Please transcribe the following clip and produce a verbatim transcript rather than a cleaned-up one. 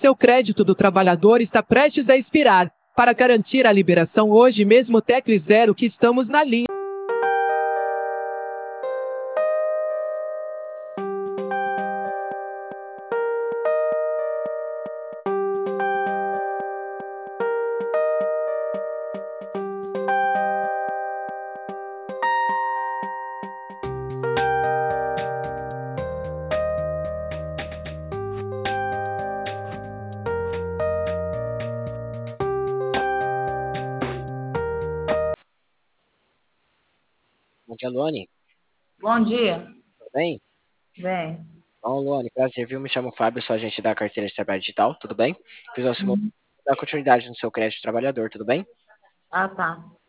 Seu crédito do trabalhador está prestes a expirar. Para garantir a liberação hoje mesmo, tecle zero que estamos na linha. Bom dia, Luane. Bom dia. Tudo bem? Bem. Bom, Luane, prazer, viu? Me chamo Fábio, sou agente da carteira de trabalho digital, tudo bem? Fiz uma simulação Uhum. da continuidade no seu crédito trabalhador, tudo bem? Ah, tá.